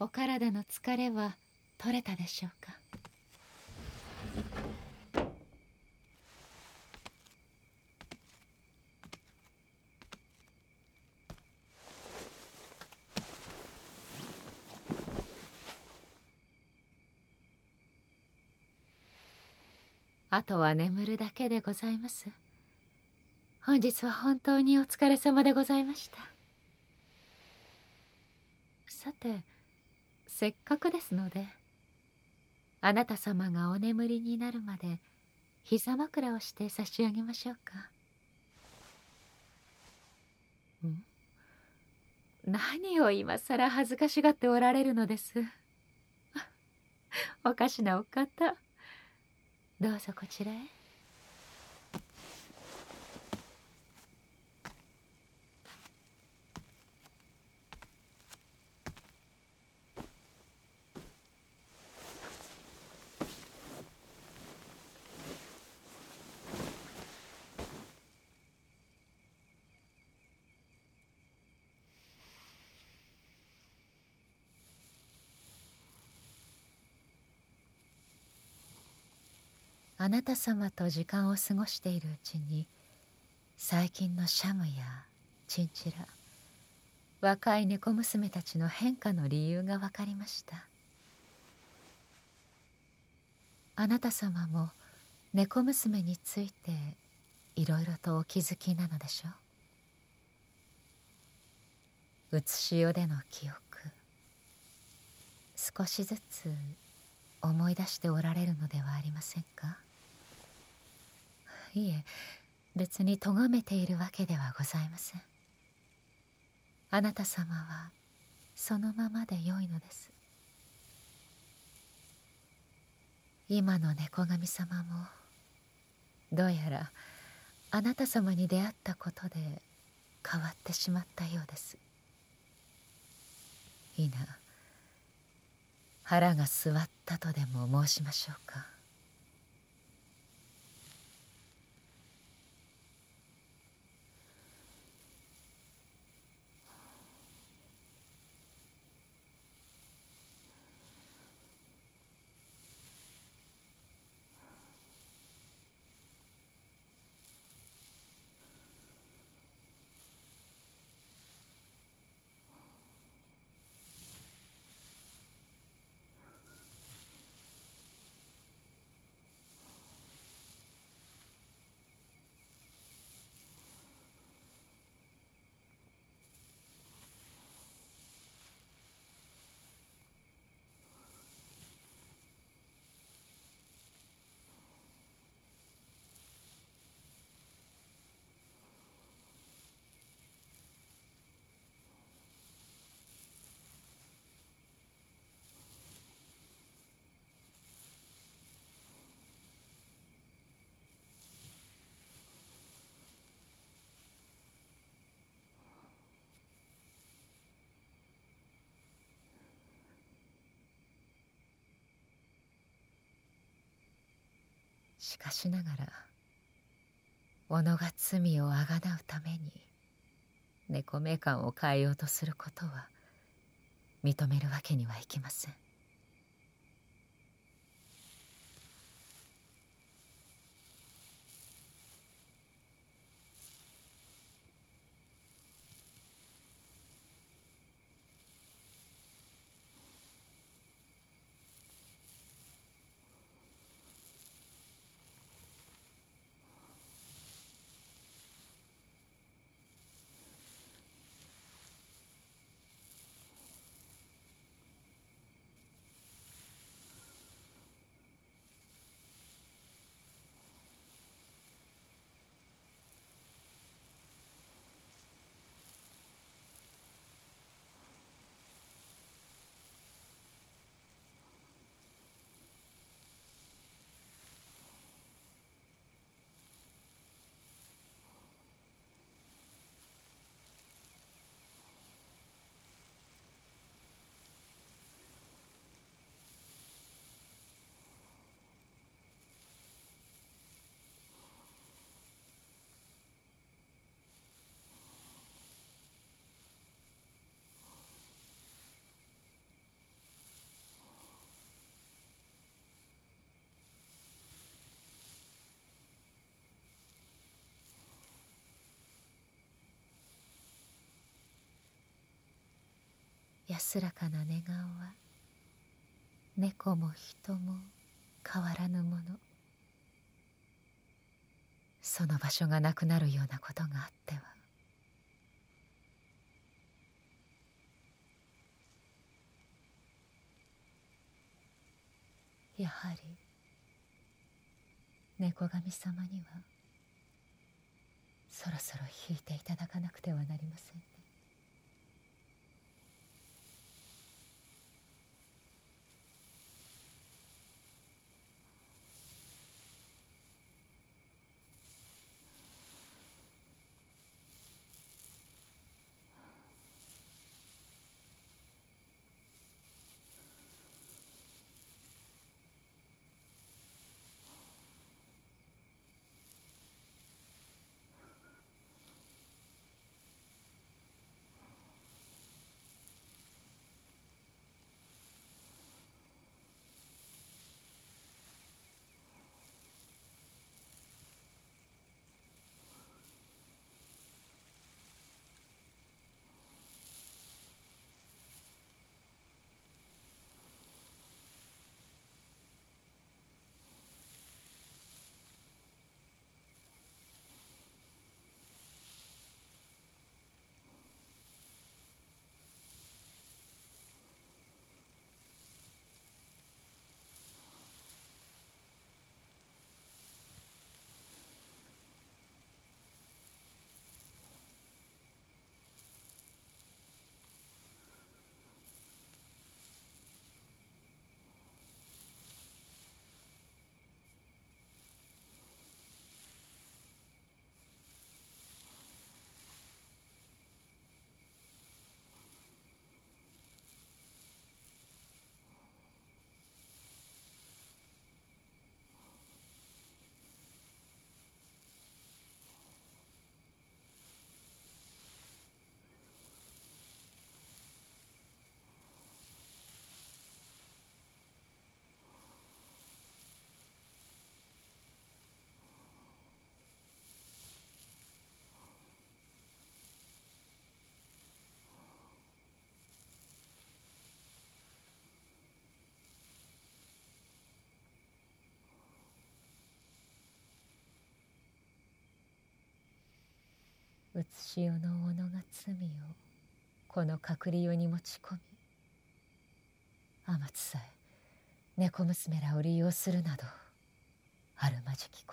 お体の疲れは取れたでしょうか。あとは眠るだけでございます。本日は本当にお疲れ様でございました。さて、せっかくですので、あなた様がお眠りになるまで膝枕をして差し上げましょうか。何を今さら恥ずかしがっておられるのです。おかしなお方、どうぞこちらへ。あなた様と時間を過ごしているうちに、最近のシャムやチンチラ、若い猫娘たちの変化の理由が分かりました。あなた様も猫娘についていろいろとお気づきなのでしょう。写し世での記憶、少しずつ思い出しておられるのではありませんか。いえ、別に咎めているわけではございません。あなた様はそのままでよいのです。今の猫神様もどうやらあなた様に出会ったことで変わってしまったようです。いな、腹が据わったとでも申しましょうか。しかしながら、己が罪をあがなうために猫名鑑を変えようとすることは認めるわけにはいきません。 安らかな寝顔は猫も人も変わらぬもの。その場所がなくなるようなことがあっては、やはり猫神様にはそろそろ引いていただかなくてはなりませんね。うつし世の己が罪をこの隔離世に持ち込み、天津さえ猫娘らを利用するなどあるまじきこと。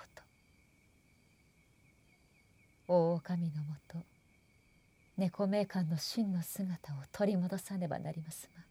大狼のもと猫名官の真の姿を取り戻さねばなりますまい。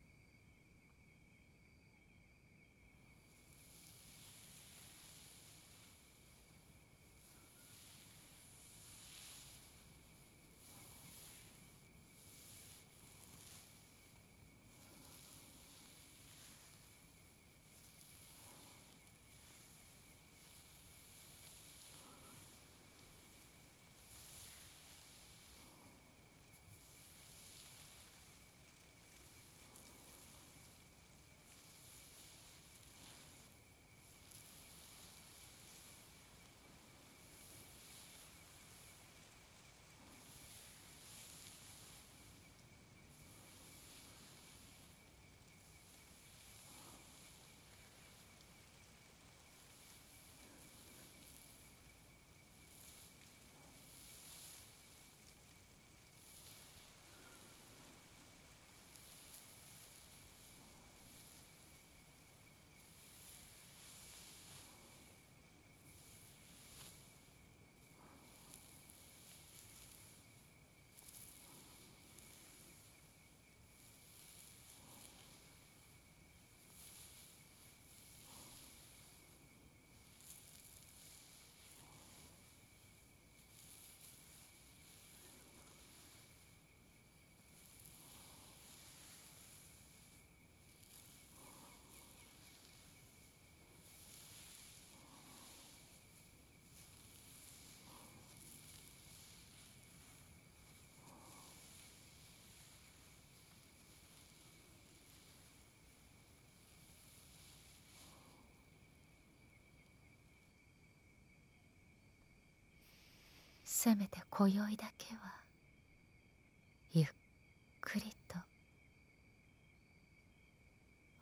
せめて今宵だけはゆっくりと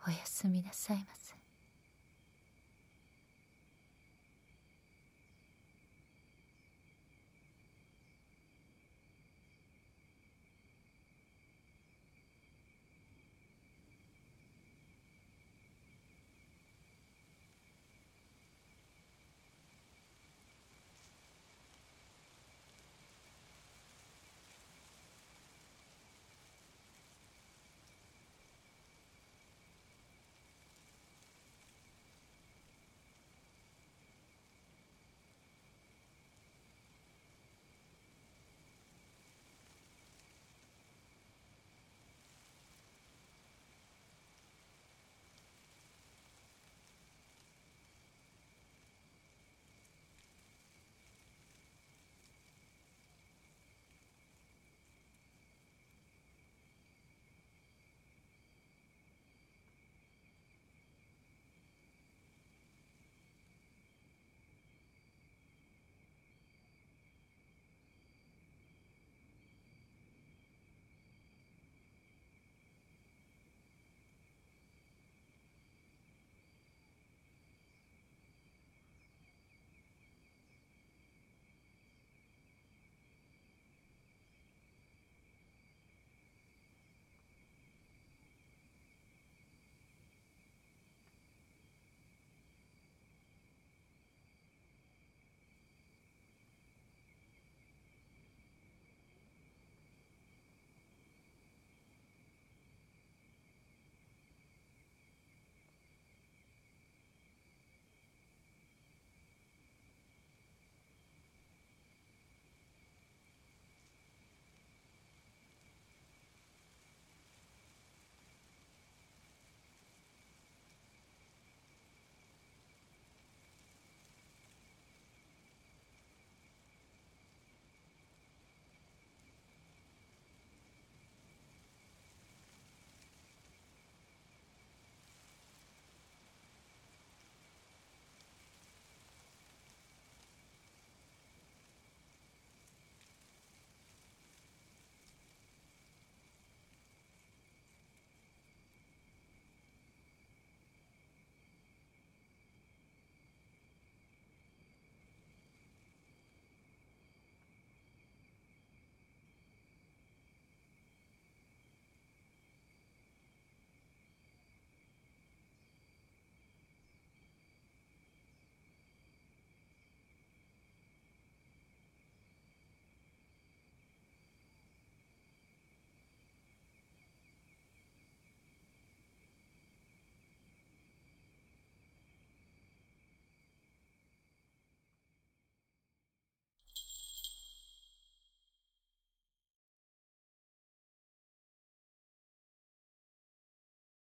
おやすみなさいませ。